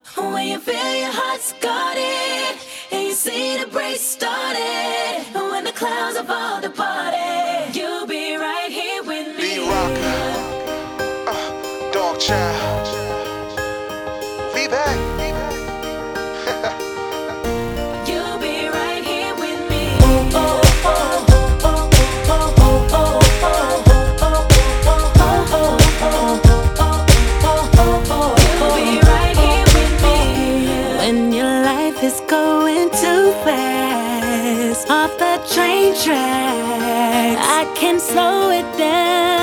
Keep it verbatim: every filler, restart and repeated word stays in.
When you feel your heart's guarded and you see the break started, when the clouds have all departed, you'll be right here with me. B-Rock, uh, Dog Child, V-Back. You'll be right here with me. Oh, oh, oh, oh, oh, oh, oh, oh, oh, you'll be right here with me. When your life is going too fast off the train tracks, I can slow it down.